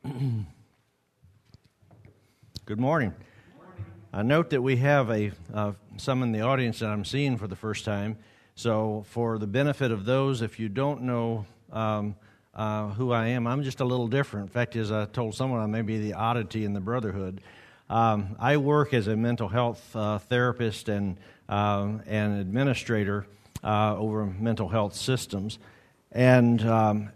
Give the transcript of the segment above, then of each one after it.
Good morning. I note that we have some in the audience that I'm seeing for the first time. So for the benefit of those, if you don't know who I am, I'm just a little different. In fact, as I told someone, I may be the oddity in the brotherhood. I work as a mental health therapist and administrator over mental health systems. But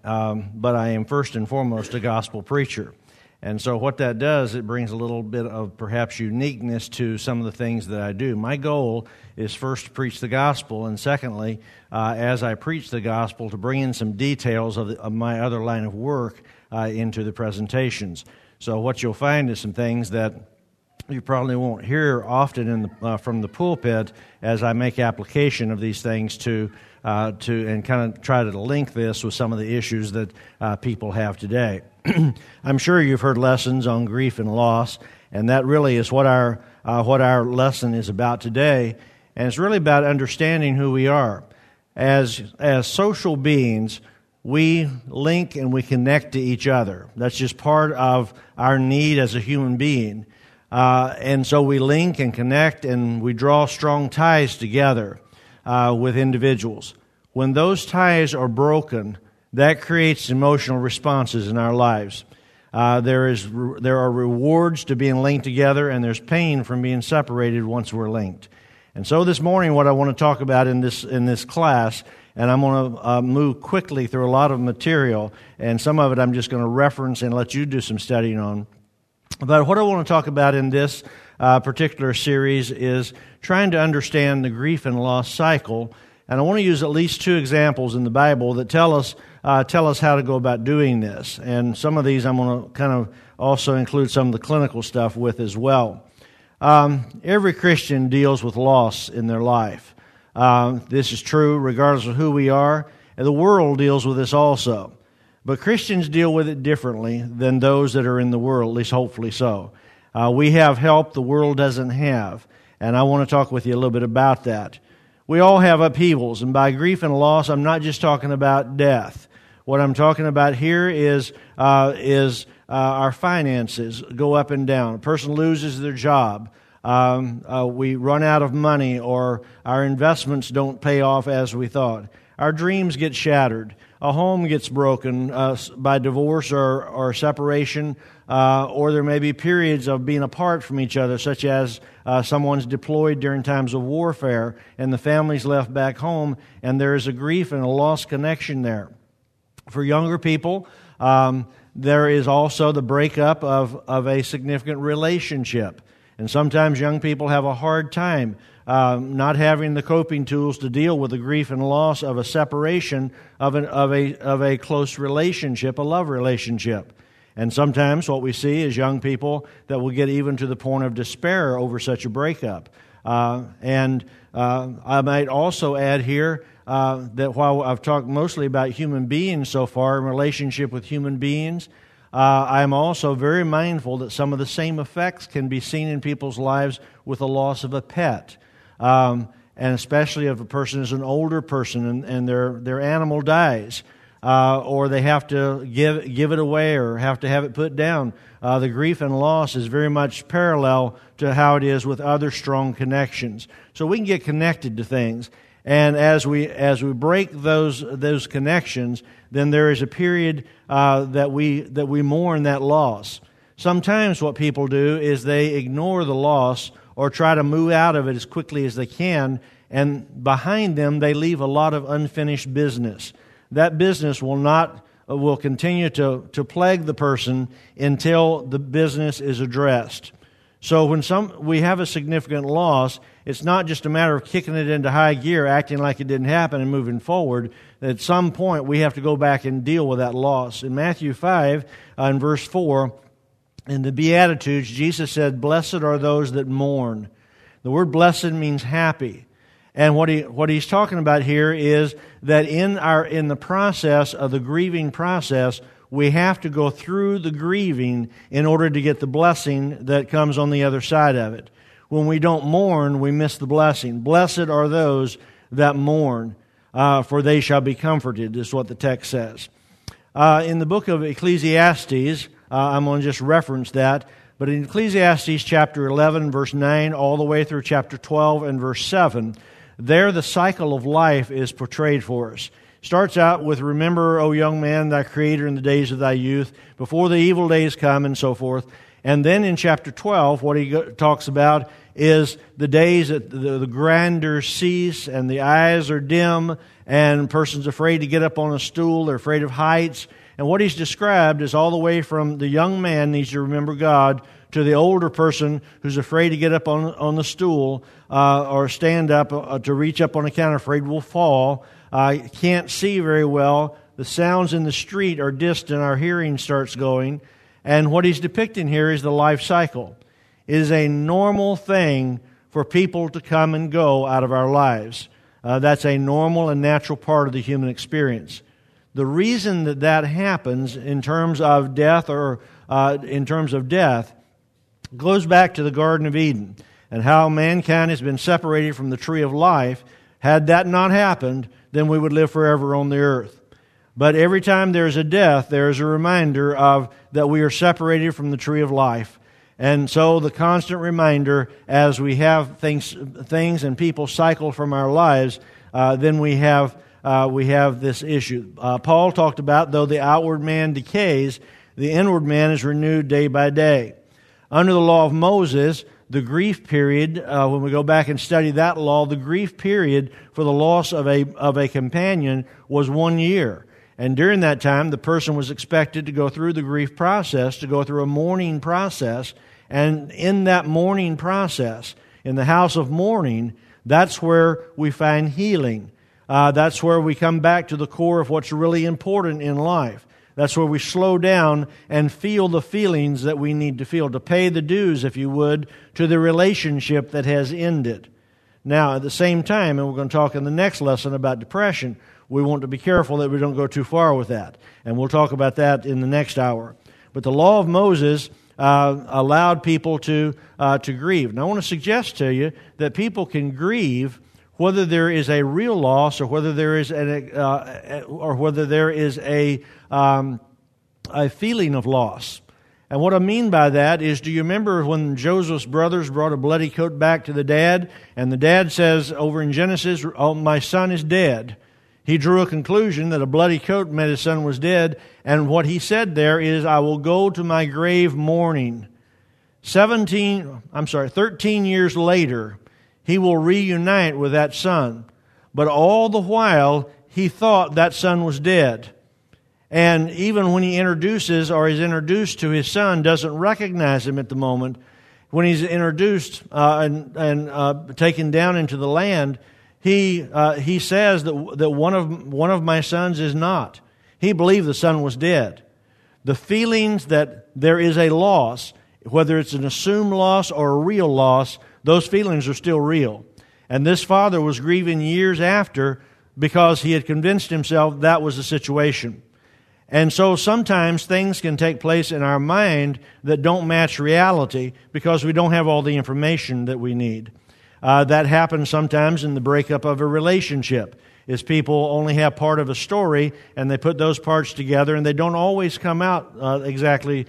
I am first and foremost a gospel preacher. And so what that does, it brings a little bit of perhaps uniqueness to some of the things that I do. My goal is first to preach the gospel, and secondly, as I preach the gospel, to bring in some details of my other line of work into the presentations. So what you'll find is some things that you probably won't hear often from the pulpit as I make application of these things to and kind of try to link this with some of the issues that people have today. I'm sure you've heard lessons on grief and loss, and that really is what our lesson is about today. And it's really about understanding who we are. As social beings, we link and we connect to each other. That's just part of our need as a human being. And so we link and connect and we draw strong ties together with individuals. When those ties are broken, that creates emotional responses in our lives. There are rewards to being linked together, and there's pain from being separated once we're linked. And so this morning, what I want to talk about in this class, and I'm going to move quickly through a lot of material, and some of it I'm just going to reference and let you do some studying on. But what I want to talk about in this particular series is trying to understand the grief and loss cycle. And I want to use at least two examples in the Bible that tell us how to go about doing this. And some of these I'm going to kind of also include some of the clinical stuff with as well. Every Christian deals with loss in their life. This is true regardless of who we are. And the world deals with this also. But Christians deal with it differently than those that are in the world, at least hopefully so. We have help the world doesn't have. And I want to talk with you a little bit about that. We all have upheavals, and by grief and loss, I'm not just talking about death. What I'm talking about here is our finances go up and down. A person loses their job. We run out of money, or our investments don't pay off as we thought. Our dreams get shattered. A home gets broken by divorce or separation, or there may be periods of being apart from each other, such as someone's deployed during times of warfare, and the family's left back home, and there is a grief and a lost connection there. For younger people, there is also the breakup of a significant relationship. And sometimes young people have a hard time not having the coping tools to deal with the grief and loss of a separation of a close relationship, a love relationship. And sometimes what we see is young people that will get even to the point of despair over such a breakup. I might also add here that while I've talked mostly about human beings so far in relationship with human beings, I'm also very mindful that some of the same effects can be seen in people's lives with the loss of a pet. And especially if a person is an older person and their animal dies, or they have to give it away or have to have it put down. The grief and loss is very much parallel to how it is with other strong connections. So we can get connected to things, and as we break those connections, then there is a period that we mourn that loss. Sometimes what people do is they ignore the loss or try to move out of it as quickly as they can, and behind them they leave a lot of unfinished business. That business will continue to plague the person until the business is addressed. So when we have a significant loss, it's not just a matter of kicking it into high gear, acting like it didn't happen and moving forward. At some point, we have to go back and deal with that loss. In Matthew 5, in verse 4, in the Beatitudes, Jesus said, "Blessed are those that mourn." The word blessed means happy. And what he's talking about here is that in the process of the grieving process, we have to go through the grieving in order to get the blessing that comes on the other side of it. When we don't mourn, we miss the blessing. Blessed are those that mourn, for they shall be comforted, is what the text says. In the book of Ecclesiastes, I'm going to just reference that. But in Ecclesiastes chapter 11, verse 9, all the way through chapter 12 and verse 7, there the cycle of life is portrayed for us. Starts out with, remember, O young man, thy Creator in the days of thy youth, before the evil days come, and so forth. And then in chapter 12, what he talks about is the days that the grandeur cease, and the eyes are dim, and a person's afraid to get up on a stool, they're afraid of heights. And what he's described is all the way from the young man needs to remember God to the older person who's afraid to get up on the stool or stand up to reach up on a counter, afraid will fall, can't see very well. The sounds in the street are distant, our hearing starts going. And what he's depicting here is the life cycle. It is a normal thing for people to come and go out of our lives. That's a normal and natural part of the human experience. The reason that happens in terms of death goes back to the Garden of Eden and how mankind has been separated from the tree of life. Had that not happened, then we would live forever on the earth. But every time there's a death, there's a reminder of that we are separated from the tree of life. And so the constant reminder as we have things and people cycle from our lives, then we have this issue. Paul talked about, though the outward man decays, the inward man is renewed day by day. Under the law of Moses, the grief period, when we go back and study that law, the grief period for the loss of a companion was 1 year. And during that time, the person was expected to go through the grief process, to go through a mourning process. And in that mourning process, in the house of mourning, that's where we find healing. That's where we come back to the core of what's really important in life. That's where we slow down and feel the feelings that we need to feel, to pay the dues, if you would, to the relationship that has ended. Now, at the same time, and we're going to talk in the next lesson about depression, we want to be careful that we don't go too far with that. And we'll talk about that in the next hour. But the law of Moses allowed people to grieve. Now, I want to suggest to you that people can grieve whether there is a real loss or whether there is a feeling of loss. And what I mean by that is, do you remember when Joseph's brothers brought a bloody coat back to the dad, and the dad says over in Genesis, "Oh, my son is dead." He drew a conclusion that a bloody coat meant his son was dead, and what he said there is, "I will go to my grave mourning." 13 years later, he will reunite with that son. But all the while, he thought that son was dead. And even when he introduces or is introduced to his son, doesn't recognize him at the moment. When he's introduced and taken down into the land, he says that one of my sons is not. He believed the son was dead. The feelings that there is a loss, whether it's an assumed loss or a real loss, those feelings are still real. And this father was grieving years after because he had convinced himself that was the situation. And so sometimes things can take place in our mind that don't match reality because we don't have all the information that we need. That happens sometimes in the breakup of a relationship, is people only have part of a story and they put those parts together and they don't always come out exactly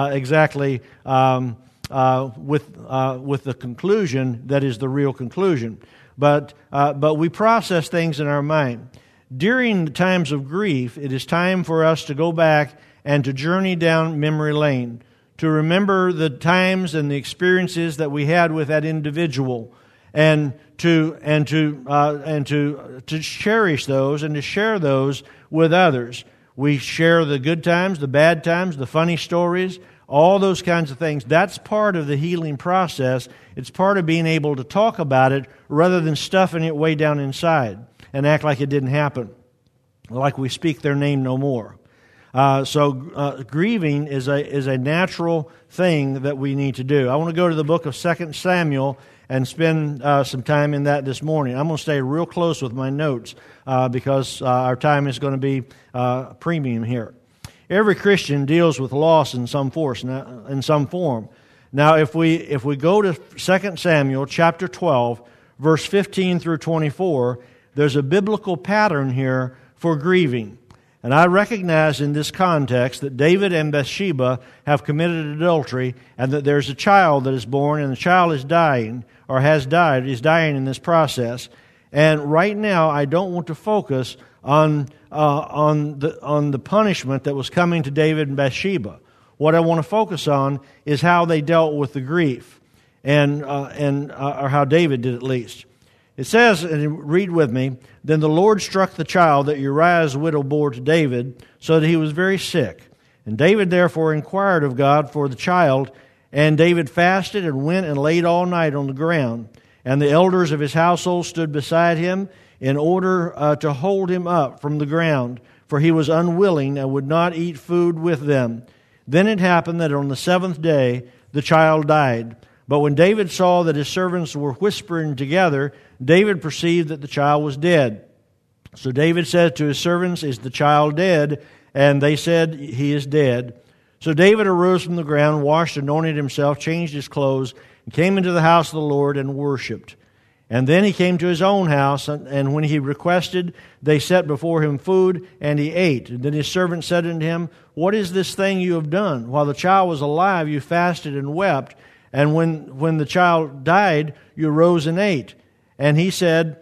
with the conclusion that is the real conclusion. But we process things in our mind. During the times of grief, it is time for us to go back and to journey down memory lane, to remember the times and the experiences that we had with that individual, and to cherish those and to share those with others. We share the good times, the bad times, the funny stories, all those kinds of things. That's part of the healing process. It's part of being able to talk about it rather than stuffing it way down inside and act like it didn't happen, like we speak their name no more. So grieving is a natural thing that we need to do. I want to go to the book of 2 Samuel and spend some time in that this morning. I'm going to stay real close with my notes because our time is going to be premium here. Every Christian deals with loss in some form. Now, if we go to 2 Samuel chapter 12, verse 15 through 24, there's a biblical pattern here for grieving. And I recognize in this context that David and Bathsheba have committed adultery, and that there's a child that is born, and the child is dying, or has died, is dying in this process. And right now, I don't want to focus on the punishment that was coming to David and Bathsheba. What I want to focus on is how they dealt with the grief, or how David did at least. It says, and read with me, "Then the Lord struck the child that Uriah's widow bore to David, so that he was very sick. And David therefore inquired of God for the child, and David fasted and went and laid all night on the ground. And the elders of his household stood beside him in order to hold him up from the ground, for he was unwilling and would not eat food with them. Then it happened that on the 7th day the child died. But when David saw that his servants were whispering together, David perceived that the child was dead. So David said to his servants, 'Is the child dead?' And they said, 'He is dead.' So David arose from the ground, washed, anointed himself, changed his clothes, and came into the house of the Lord and worshipped. And then he came to his own house, and when he requested, they set before him food, and he ate. And then his servant said unto him, 'What is this thing you have done? While the child was alive, you fasted and wept, and when the child died, you rose and ate.' And he said,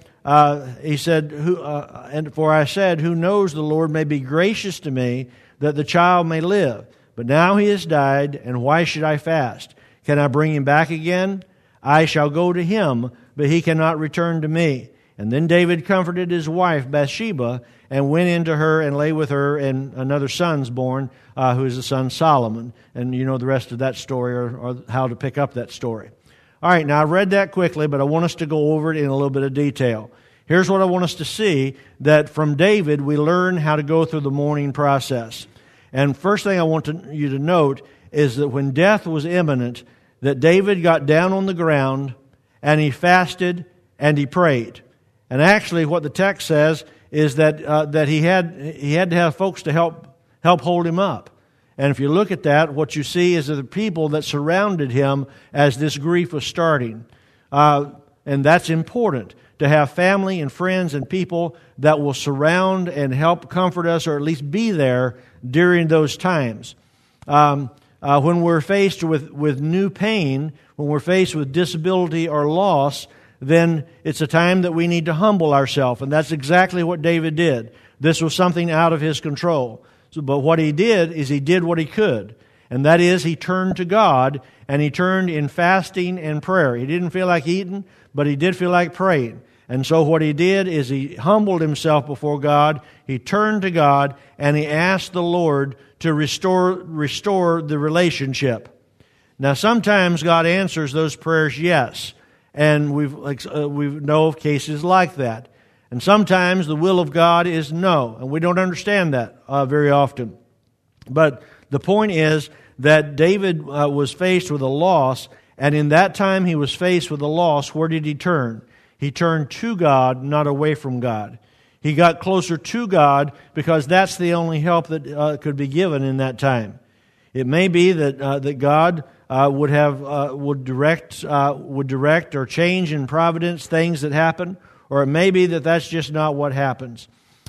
for I said, who knows, the Lord may be gracious to me, that the child may live. But now he has died, and why should I fast? Can I bring him back again? I shall go to him, but he cannot return to me." And then David comforted his wife Bathsheba, and went into her and lay with her, and another son's born, who is the son Solomon. And you know the rest of that story, or how to pick up that story. All right, now I read that quickly, but I want us to go over it in a little bit of detail. Here's what I want us to see, that from David we learn how to go through the mourning process. And first thing I want you to note is that when death was imminent, that David got down on the ground, and he fasted, and he prayed. And actually what the text says is that he had to have folks to help hold him up. And if you look at that, what you see is the people that surrounded him as this grief was starting. And that's important, to have family and friends and people that will surround and help comfort us, or at least be there during those times. When we're faced with new pain, when we're faced with disability or loss, then it's a time that we need to humble ourselves. And that's exactly what David did. This was something out of his control. But what he did is he did what he could. And that is, he turned to God, and he turned in fasting and prayer. He didn't feel like eating, but he did feel like praying. And so what he did is he humbled himself before God, he turned to God, and he asked the Lord to restore the relationship. Now sometimes God answers those prayers yes, and we know of cases like that. And sometimes the will of God is no, and we don't understand that very often. But the point is that David was faced with a loss, and in that time he was faced with a loss, where did he turn? He turned to God, not away from God. He got closer to God because that's the only help that could be given in that time. It may be that God would direct or change in providence things that happen, or it may be that that's just not what happens.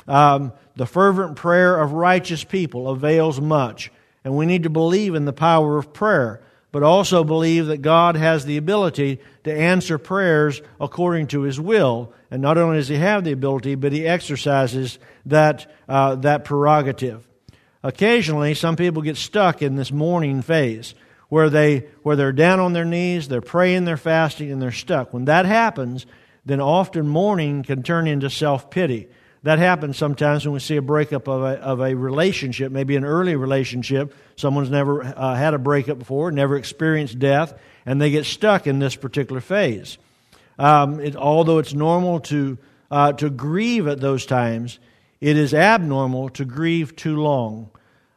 The fervent prayer of righteous people avails much, and we need to believe in the power of prayer, but also believe that God has the ability to answer prayers according to His will. And not only does He have the ability, but He exercises that prerogative. Occasionally, some people get stuck in this mourning phase, where they're down on their knees, they're praying, they're fasting, and they're stuck. When that happens, then often mourning can turn into self-pity. That happens sometimes when we see a breakup of a relationship, maybe an early relationship. Someone's never had a breakup before, never experienced death, and they get stuck in this particular phase. Although it's normal to grieve at those times, it is abnormal to grieve too long.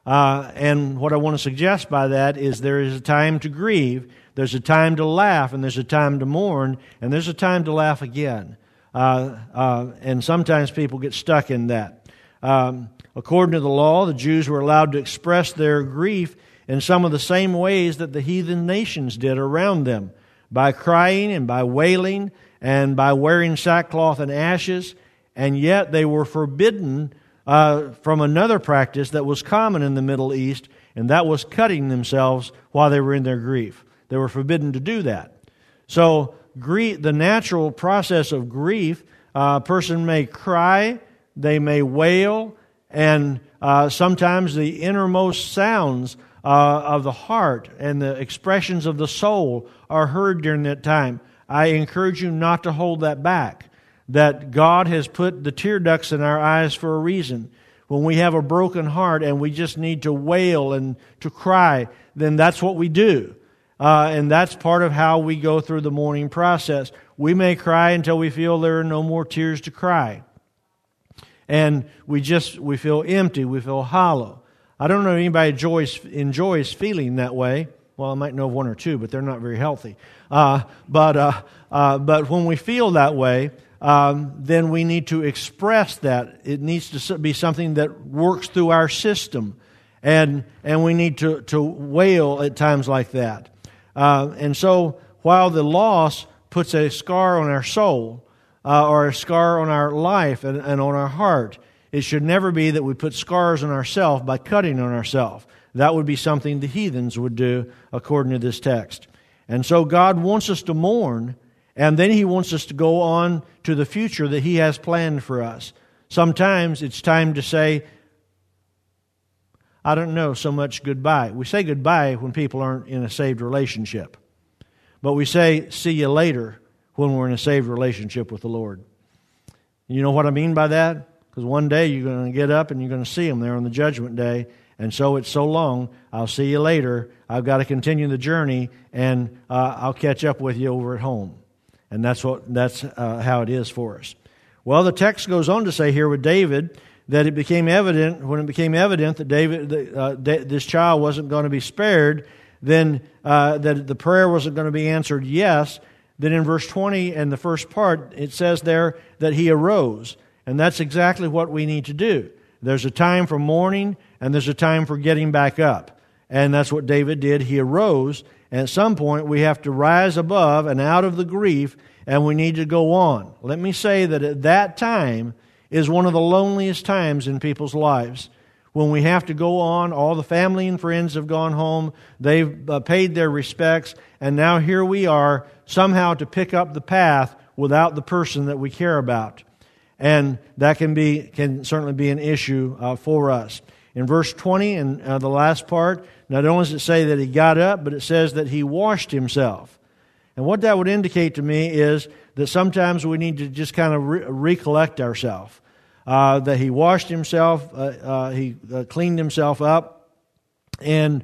And what I want to suggest by that is there is a time to grieve, there's a time to laugh, and there's a time to mourn, and there's a time to laugh again. And sometimes people get stuck in that. According to the law, the Jews were allowed to express their grief in some of the same ways that the heathen nations did around them, by crying and by wailing and by wearing sackcloth and ashes, and yet they were forbidden from another practice that was common in the Middle East, and that was cutting themselves while they were in their grief. They were forbidden to do that. So the natural process of grief, a person may cry, they may wail, and sometimes the innermost sounds of the heart and the expressions of the soul are heard during that time. I encourage you not to hold that back, that God has put the tear ducts in our eyes for a reason. When we have a broken heart and we just need to wail and to cry, then that's what we do. And that's part of how we go through the mourning process. We may cry until we feel there are no more tears to cry. And we feel empty, we feel hollow. I don't know if anybody enjoys feeling that way. Well, I might know of one or two, but they're not very healthy. But when we feel that way, then we need to express that. It needs to be something that works through our system. And we need to wail at times like that. And so while the loss puts a scar on our soul, or a scar on our life and on our heart, it should never be that we put scars on ourselves by cutting on ourselves. That would be something the heathens would do according to this text. And so God wants us to mourn, and then He wants us to go on to the future that He has planned for us. Sometimes it's time to say, I don't know so much goodbye. We say goodbye when people aren't in a saved relationship. But we say, see you later, when we're in a saved relationship with the Lord. You know what I mean by that? Because one day you're going to get up and you're going to see Him there on the judgment day. And so it's so long, I'll see you later. I've got to continue the journey, and I'll catch up with you over at home. And that's how it is for us. Well, the text goes on to say here with David that it became evident, when it became evident that this child wasn't going to be spared, then that the prayer wasn't going to be answered yes. Then in verse 20 and the first part, it says there that he arose. And that's exactly what we need to do. There's a time for mourning, and there's a time for getting back up. And that's what David did. He arose, and at some point we have to rise above and out of the grief, and we need to go on. Let me say that at that time is one of the loneliest times in people's lives. When we have to go on, all the family and friends have gone home, they've paid their respects, and now here we are, somehow to pick up the path without the person that we care about. And that can certainly be an issue for us. In verse 20, and the last part, not only does it say that he got up, but it says that he washed himself. And what that would indicate to me is that sometimes we need to just kind of recollect ourselves. That he washed himself, he cleaned himself up, and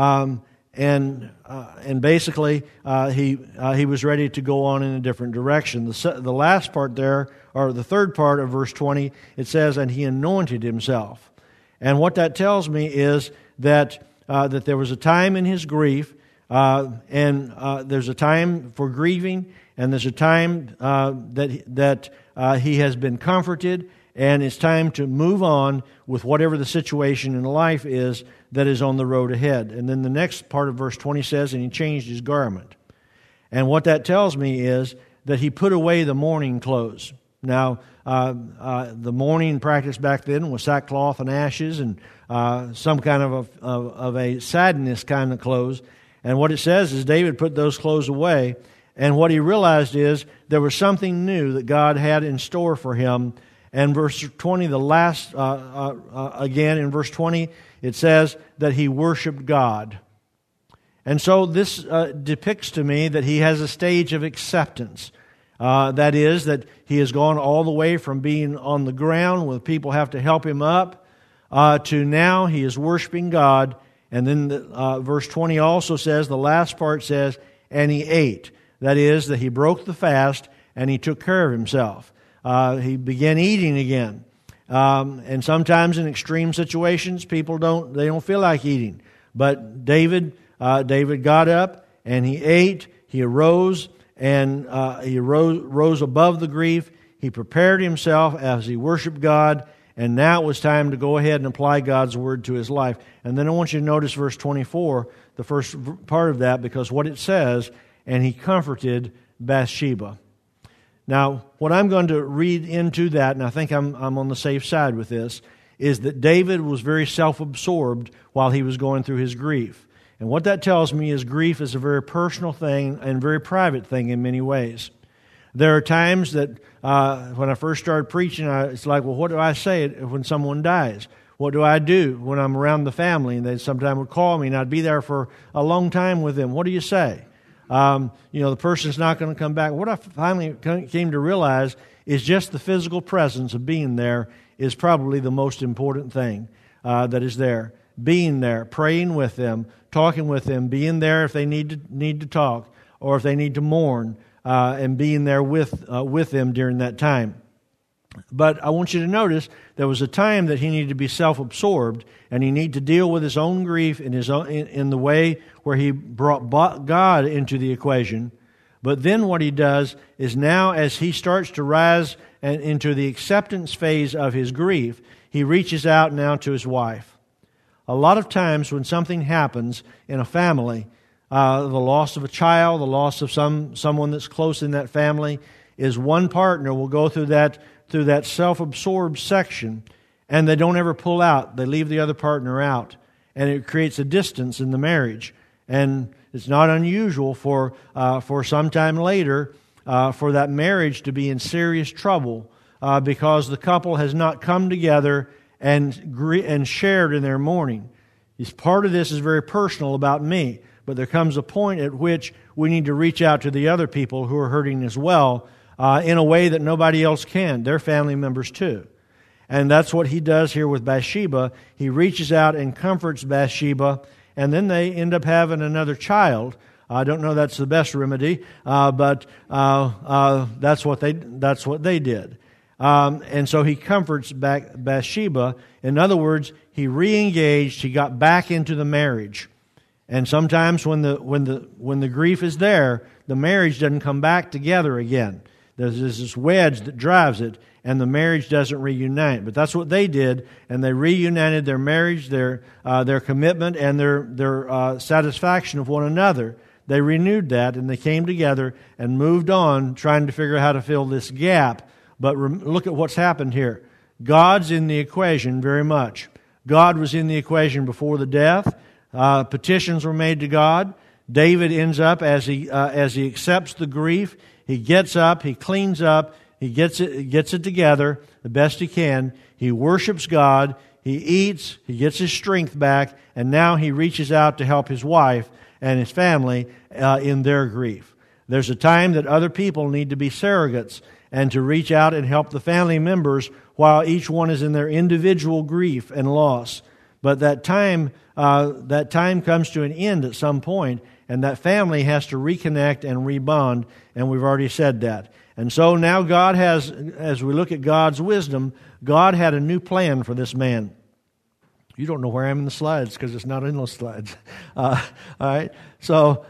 basically he was ready to go on in a different direction. The last part there, or the third part of verse 20, it says, and he anointed himself. And what that tells me is that there was a time in his grief, and there's a time for grieving, and there's a time that he has been comforted, and it's time to move on with whatever the situation in life is that is on the road ahead. And then the next part of verse 20 says, and he changed his garment. And what that tells me is that he put away the mourning clothes. Now, the mourning practice back then was sackcloth and ashes and some kind of a sadness kind of clothes. And what it says is David put those clothes away. And what he realized is there was something new that God had in store for him. And verse 20, the last, again in verse 20, it says that he worshiped God. And so this depicts to me that he has a stage of acceptance. That is, that he has gone all the way from being on the ground where people have to help him up to now he is worshiping God. And then verse 20 also says, the last part says, and he ate. That is, that he broke the fast and he took care of himself. He began eating again. And sometimes in extreme situations, people don't feel like eating. But David got up and he ate, he arose, and he rose above the grief. He prepared himself as he worshiped God, and now it was time to go ahead and apply God's word to his life. And then I want you to notice verse 24, the first part of that, because what it says, and he comforted Bathsheba. Now, what I'm going to read into that, and I think I'm on the safe side with this, is that David was very self-absorbed while he was going through his grief. And what that tells me is grief is a very personal thing and very private thing in many ways. There are times that when I first started preaching, it's like, well, what do I say when someone dies? What do I do when I'm around the family? And they sometimes would call me, and I'd be there for a long time with them. What do you say? The person's not going to come back. What I finally came to realize is just the physical presence of being there is probably the most important thing that is there. Being there, praying with them, talking with them, being there if they need to talk or if they need to mourn, and being there with them during that time. But I want you to notice there was a time that he needed to be self-absorbed, and he needed to deal with his own grief in the way where he brought God into the equation. But then what he does is now, as he starts to rise into the acceptance phase of his grief, he reaches out now to his wife. A lot of times when something happens in a family, the loss of a child, the loss of someone that's close in that family, is one partner will go through that self-absorbed section, and they don't ever pull out. They leave the other partner out, and it creates a distance in the marriage. And it's not unusual for some time later for that marriage to be in serious trouble because the couple has not come together and shared in their mourning. Part of this is very personal about me, but there comes a point at which we need to reach out to the other people who are hurting as well in a way that nobody else can. They're family members too. And that's what he does here with Bathsheba. He reaches out and comforts Bathsheba, and then they end up having another child. I don't know that's the best remedy, but that's what they did. And so he comforts Bathsheba. In other words, he re-engaged. He got back into the marriage. And sometimes when the grief is there, the marriage doesn't come back together again. There's this wedge that drives it, and the marriage doesn't reunite. But that's what they did, and they reunited their marriage, their commitment, and their satisfaction of one another. They renewed that, and they came together and moved on, trying to figure out how to fill this gap. But look at what's happened here. God's in the equation very much. God was in the equation before the death. Petitions were made to God. David ends up, as he accepts the grief, he gets up, he cleans up, he gets it together the best he can. He worships God, he eats, he gets his strength back, and now he reaches out to help his wife and his family in their grief. There's a time that other people need to be surrogates and to reach out and help the family members while each one is in their individual grief and loss. But that time comes to an end at some point, and that family has to reconnect and rebond, and we've already said that. And so now God has, as we look at God's wisdom, God had a new plan for this man. You don't know where I am in the slides because it's not in those slides. All right. So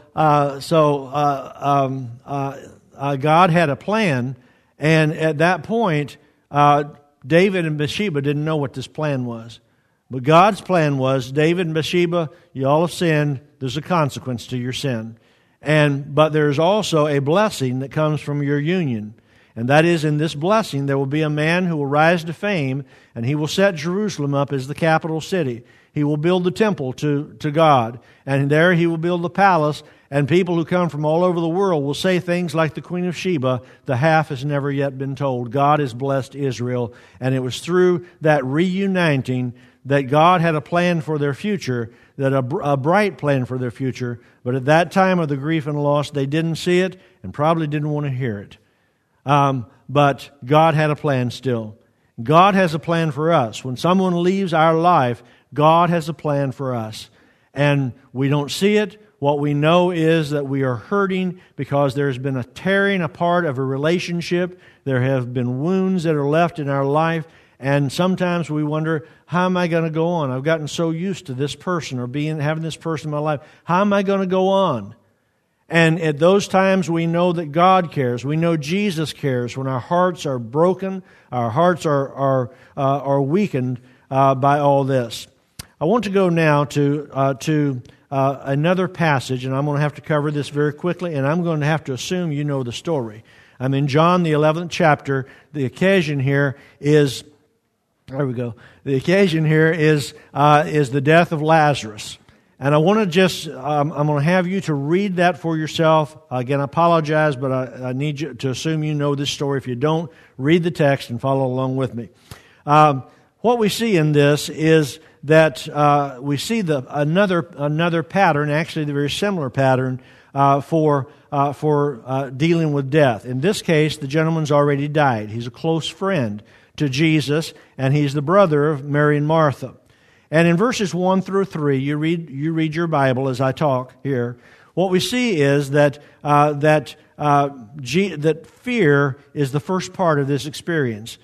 God had a plan, and at that point, David and Bathsheba didn't know what this plan was. But God's plan was, David and Bathsheba, you all have sinned. There's a consequence to your sin. But there's also a blessing that comes from your union. And that is, in this blessing, there will be a man who will rise to fame, and he will set Jerusalem up as the capital city. He will build the temple to God, and there he will build the palace, and people who come from all over the world will say things like the Queen of Sheba, the half has never yet been told. God has blessed Israel, and it was through that reuniting that God had a plan for their future, that a bright plan for their future, but at that time of the grief and loss, they didn't see it and probably didn't want to hear it. But God had a plan still. God has a plan for us. When someone leaves our life, God has a plan for us. And we don't see it. What we know is that we are hurting because there's been a tearing apart of a relationship. There have been wounds that are left in our life. And sometimes we wonder, how am I going to go on? I've gotten so used to this person or having this person in my life. How am I going to go on? And at those times we know that God cares. We know Jesus cares when our hearts are broken, our hearts are weakened by all this. I want to go now to another passage, and I'm going to have to cover this very quickly, and I'm going to have to assume you know the story. I'm in John, the 11th chapter. The occasion here is There we go. The occasion here is the death of Lazarus. And I want to just, I'm going to have you to read that for yourself. Again, I apologize, but I need you to assume you know this story. If you don't, read the text and follow along with me. What we see in this is that we see another pattern, actually the very similar pattern for dealing with death. In this case, the gentleman's already died. He's a close friend to Jesus, and he's the brother of Mary and Martha. And in verses 1 through 3, you read your Bible as I talk here. What we see is that fear is the first part of this experience.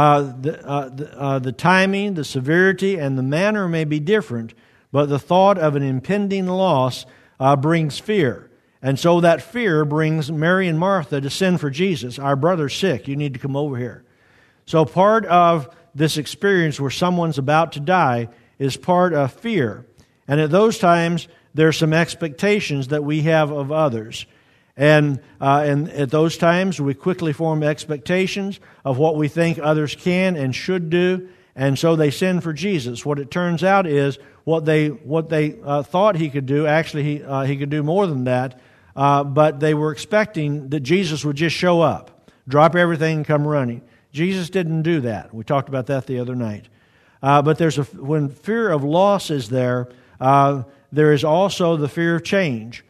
The timing, the severity, and the manner may be different, but the thought of an impending loss brings fear. And so that fear brings Mary and Martha to send for Jesus. Our brother's sick. You need to come over here. So part of this experience where someone's about to die is part of fear. And at those times, there are some expectations that we have of others. And at those times, we quickly form expectations of what we think others can and should do, and so they send for Jesus. What it turns out is what they thought he could do. Actually, he could do more than that, but they were expecting that Jesus would just show up, drop everything, and come running. Jesus didn't do that. We talked about that the other night. But when fear of loss is there is also the fear of change.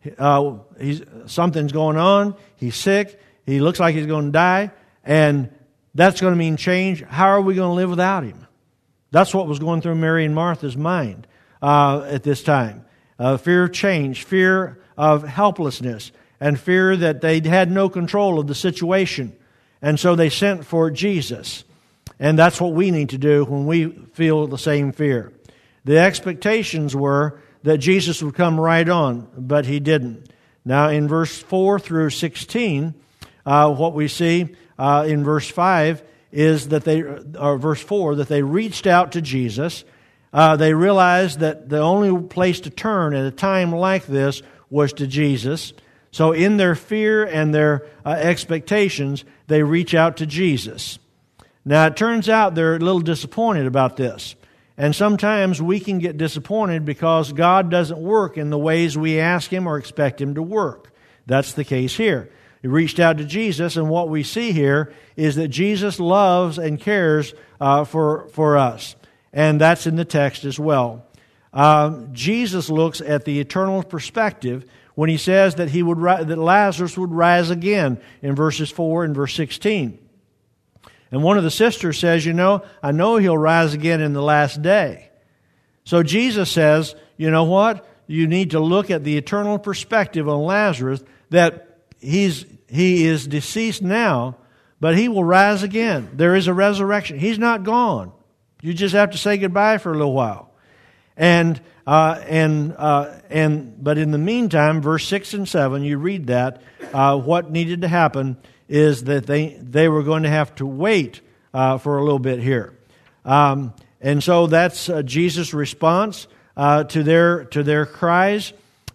Something's going on. He's sick. He looks like he's going to die, and that's going to mean change. How are we going to live without him? That's what was going through Mary and Martha's mind at this time. Fear of change, fear of helplessness, and fear that they had no control of the situation. And so they sent for Jesus. And that's what we need to do when we feel the same fear. The expectations were that Jesus would come right on, but he didn't. Now in verse 4 through 16, what we see in verse 5 is that verse 4, that they reached out to Jesus. They realized that the only place to turn at a time like this was to Jesus. So in their fear and their expectations, they reach out to Jesus. Now it turns out they're a little disappointed about this. And sometimes we can get disappointed because God doesn't work in the ways we ask Him or expect Him to work. That's the case here. He reached out to Jesus, and what we see here is that Jesus loves and cares for us. And that's in the text as well. Jesus looks at the eternal perspective when He says that that Lazarus would rise again in verses 4 and verse 16. And one of the sisters says, I know he'll rise again in the last day. So Jesus says, you know what? You need to look at the eternal perspective on Lazarus, that he is deceased now, but he will rise again. There is a resurrection. He's not gone. You just have to say goodbye for a little while. But in the meantime, verse 6 and 7, you read that, what needed to happen is that they were going to have to wait for a little bit here. And so that's Jesus' response to their cries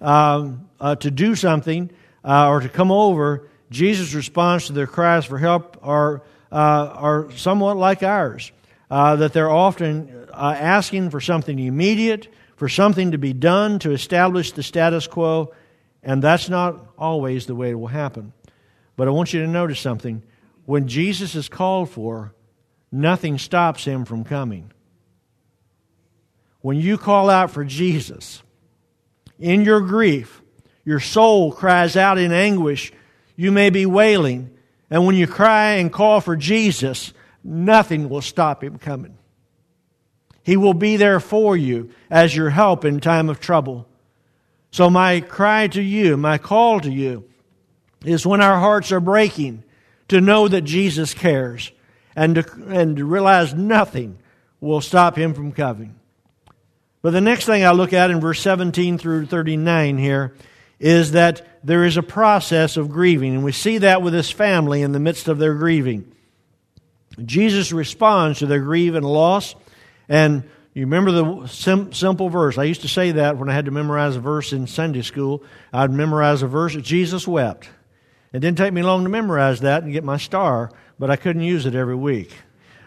to do something or to come over. Jesus' response to their cries for help are somewhat like ours, that they're often asking for something immediate, for something to be done to establish the status quo, and that's not always the way it will happen. But I want you to notice something. When Jesus is called for, nothing stops Him from coming. When you call out for Jesus, in your grief, your soul cries out in anguish. You may be wailing. And when you cry and call for Jesus, nothing will stop Him coming. He will be there for you as your help in time of trouble. So my cry to you, my call to you, is when our hearts are breaking, to know that Jesus cares and to realize nothing will stop Him from coming. But the next thing I look at in verse 17 through 39 here is that there is a process of grieving, and we see that with this family in the midst of their grieving. Jesus responds to their grief and loss, and you remember the simple verse. I used to say that when I had to memorize a verse in Sunday school. I'd memorize a verse, Jesus wept. It didn't take me long to memorize that and get my star, but I couldn't use it every week.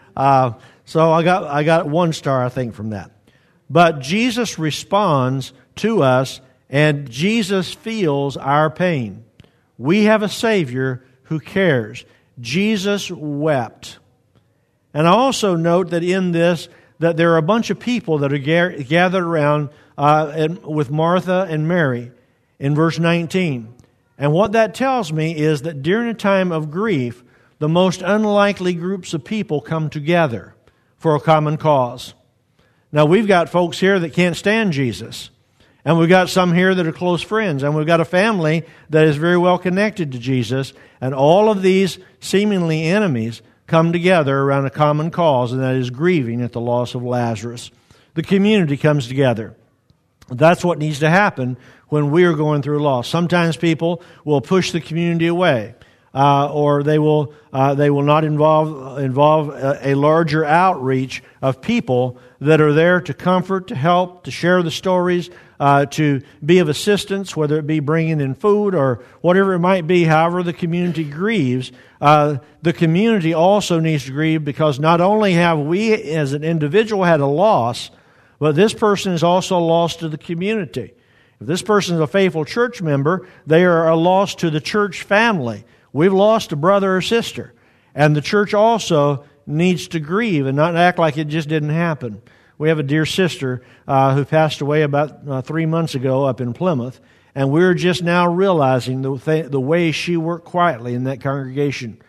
So I got 1 star, I think, from that. But Jesus responds to us, and Jesus feels our pain. We have a Savior who cares. Jesus wept. And I also note that in this, that there are a bunch of people that are gathered around with Martha and Mary in verse 19. And what that tells me is that during a time of grief, the most unlikely groups of people come together for a common cause. Now, we've got folks here that can't stand Jesus. And we've got some here that are close friends. And we've got a family that is very well connected to Jesus. And all of these seemingly enemies come together around a common cause, and that is grieving at the loss of Lazarus. The community comes together. That's what needs to happen when we are going through loss. Sometimes people will push the community away, or they will not involve a larger outreach of people that are there to comfort, to help, to share the stories, to be of assistance, whether it be bringing in food or whatever it might be. However the community grieves, the community also needs to grieve, because not only have we as an individual had a loss, but this person is also lost to the community. If this person is a faithful church member, they are a loss to the church family. We've lost a brother or sister. And the church also needs to grieve and not act like it just didn't happen. We have a dear sister who passed away about 3 months ago up in Plymouth, and we're just now realizing the way she worked quietly in that congregation.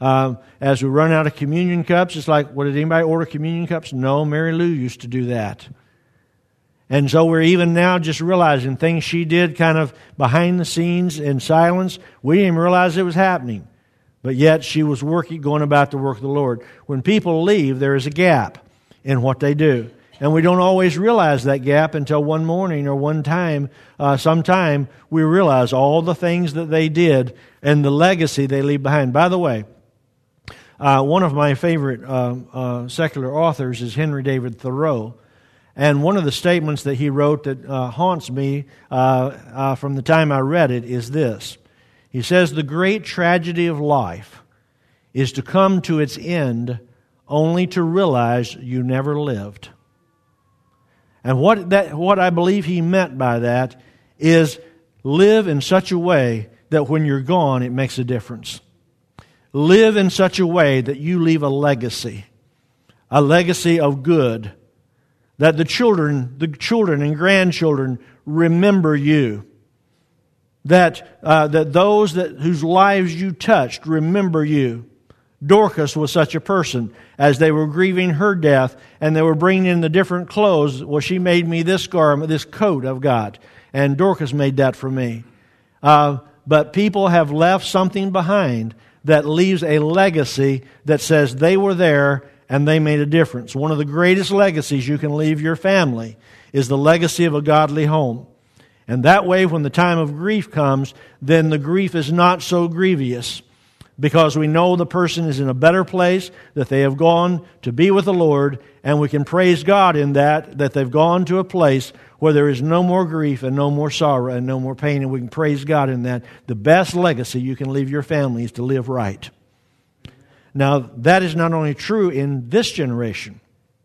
As we run out of communion cups, it's like, well, did anybody order communion cups? No, Mary Lou used to do that. And so we're even now just realizing things she did kind of behind the scenes in silence. We didn't even realize it was happening. But yet she was going about the work of the Lord. When people leave, there is a gap in what they do. And we don't always realize that gap until one morning or one time, sometime, we realize all the things that they did and the legacy they leave behind. By the way, one of my favorite secular authors is Henry David Thoreau. And one of the statements that he wrote that haunts me from the time I read it is this. He says, "The great tragedy of life is to come to its end only to realize you never lived." And what I believe he meant by that is live in such a way that when you're gone, it makes a difference. Live in such a way that you leave a legacy of good, that the children and grandchildren remember you, that those whose lives you touched remember you. Dorcas was such a person. As they were grieving her death and they were bringing in the different clothes, well, she made me this garment, this coat I've got, and Dorcas made that for me. But people have left something behind that leaves a legacy that says they were there and they made a difference. One of the greatest legacies you can leave your family is the legacy of a godly home. And that way, when the time of grief comes, then the grief is not so grievous, because we know the person is in a better place, that they have gone to be with the Lord, and we can praise God in that they've gone to a place where there is no more grief and no more sorrow and no more pain, and we can praise God in that. The best legacy you can leave your family is to live right. Now, that is not only true in this generation,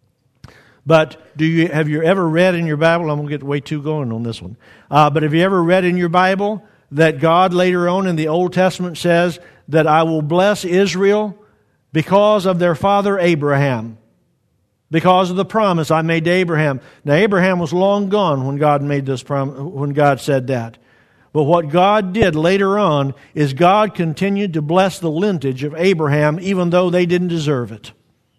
but have you ever read in your Bible, I'm going to get way too going on this one, but have you ever read in your Bible that God later on in the Old Testament says that I will bless Israel because of their father Abraham, because of the promise I made to Abraham. Now, Abraham was long gone when God made this when God said that. But what God did later on is God continued to bless the lineage of Abraham even though they didn't deserve it.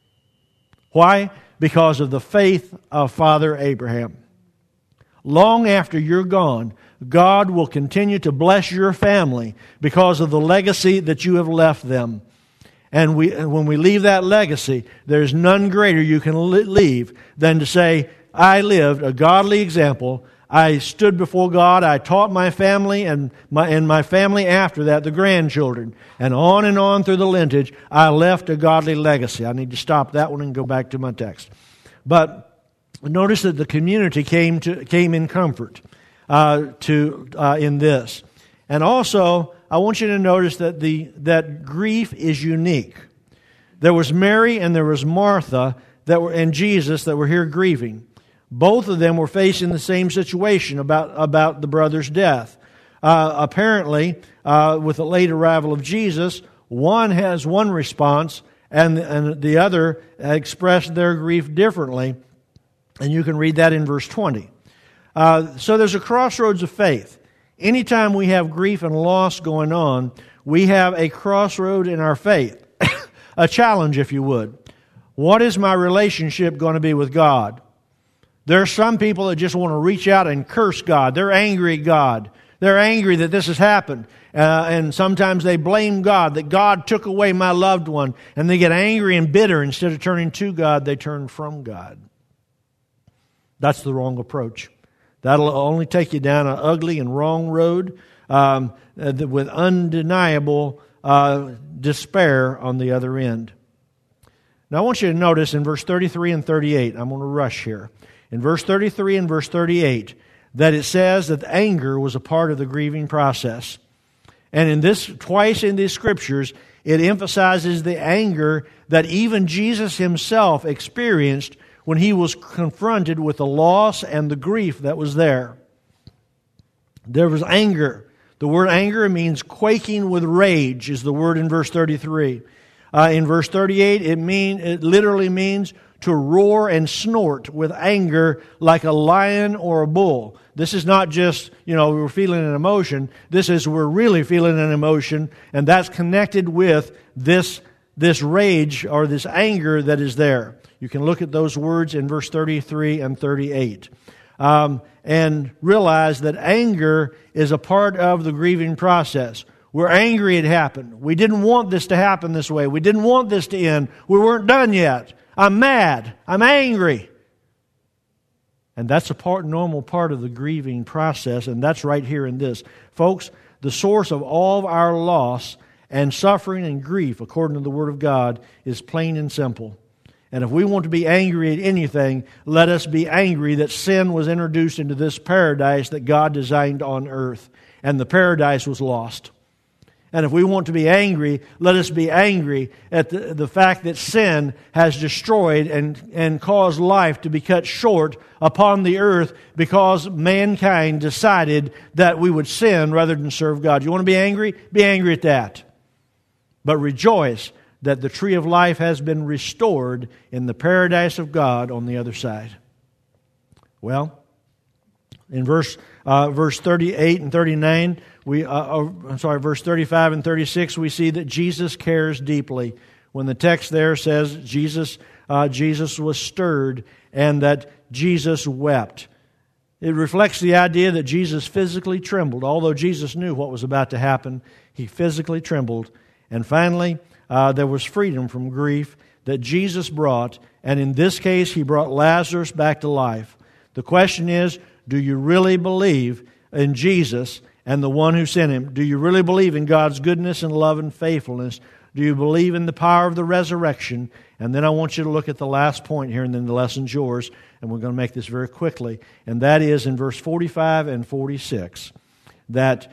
Why? Because of the faith of Father Abraham. Long after you're gone, God will continue to bless your family because of the legacy that you have left them. And when we leave that legacy, there's none greater you can leave than to say, I lived a godly example. I stood before God. I taught my family and my family after that, the grandchildren. And on through the lineage, I left a godly legacy. I need to stop that one and go back to my text. But notice that the community came in comfort in this. And also, I want you to notice that that grief is unique. There was Mary and there was Martha and Jesus that were here grieving. Both of them were facing the same situation about the brother's death. Apparently, with the late arrival of Jesus, one has one response and the other expressed their grief differently. And you can read that in verse 20. So there's a crossroads of faith. Anytime we have grief and loss going on, we have a crossroad in our faith. A challenge, if you would. What is my relationship going to be with God? There are some people that just want to reach out and curse God. They're angry at God. They're angry that this has happened. And sometimes they blame God, that God took away my loved one. And they get angry and bitter. Instead of turning to God, they turn from God. That's the wrong approach. That'll only take you down an ugly and wrong road with undeniable despair on the other end. Now I want you to notice in verse 33 and 38, I'm going to rush here. In verse 33 and verse 38, that it says that anger was a part of the grieving process. And twice in these scriptures, it emphasizes the anger that even Jesus himself experienced when he was confronted with the loss and the grief that was there. There was anger. The word anger means quaking with rage is the word in verse 33. In verse 38, it literally means to roar and snort with anger like a lion or a bull. This is not just, we're feeling an emotion. This is we're really feeling an emotion, and that's connected with this rage or this anger that is there. You can look at those words in verse 33 and 38. And realize that anger is a part of the grieving process. We're angry it happened. We didn't want this to happen this way. We didn't want this to end. We weren't done yet. I'm mad. I'm angry. And that's a normal part of the grieving process, and that's right here in this. Folks, the source of all of our loss and suffering and grief, according to the Word of God, is plain and simple. And if we want to be angry at anything, let us be angry that sin was introduced into this paradise that God designed on earth, and the paradise was lost. And if we want to be angry, let us be angry at the fact that sin has destroyed and caused life to be cut short upon the earth because mankind decided that we would sin rather than serve God. You want to be angry? Be angry at that. But rejoice that the tree of life has been restored in the paradise of God on the other side. Well, in verse 38 and 39, verse 35 and 36, we see that Jesus cares deeply. When the text there says Jesus was stirred and that Jesus wept. It reflects the idea that Jesus physically trembled. Although Jesus knew what was about to happen, he physically trembled. And finally, there was freedom from grief that Jesus brought. And in this case, he brought Lazarus back to life. The question is, do you really believe in Jesus and the one who sent him? Do you really believe in God's goodness and love and faithfulness? Do you believe in the power of the resurrection? And then I want you to look at the last point here, and then the lesson's yours, and we're going to make this very quickly. And that is in verse 45 and 46, that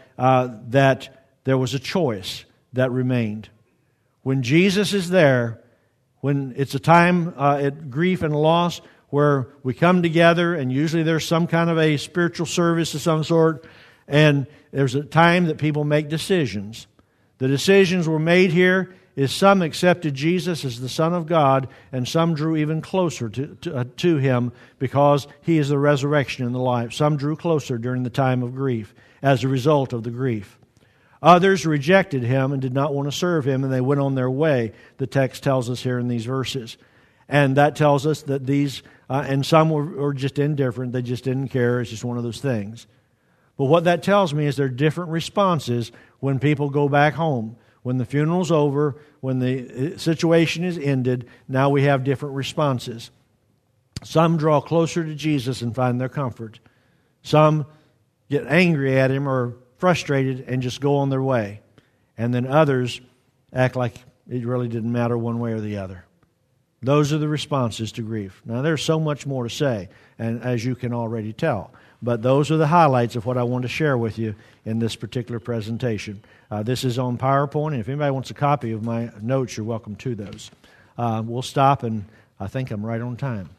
there was a choice that remained. When Jesus is there, when it's a time at grief and loss, where we come together, and usually there's some kind of a spiritual service of some sort, and there's a time that people make decisions. The decisions were made here is some accepted Jesus as the Son of God, and some drew even closer to Him because He is the resurrection and the life. Some drew closer during the time of grief as a result of the grief. Others rejected Him and did not want to serve Him, and they went on their way, the text tells us here in these verses. And that tells us that and some were just indifferent. They just didn't care. It's just one of those things. But what that tells me is there are different responses when people go back home. When the funeral's over, when the situation is ended, now we have different responses. Some draw closer to Jesus and find their comfort. Some get angry at Him or frustrated and just go on their way. And then others act like it really didn't matter one way or the other. Those are the responses to grief. Now, there's so much more to say, and as you can already tell. But those are the highlights of what I want to share with you in this particular presentation. This is on PowerPoint, and if anybody wants a copy of my notes, you're welcome to those. we'll stop, and I think I'm right on time.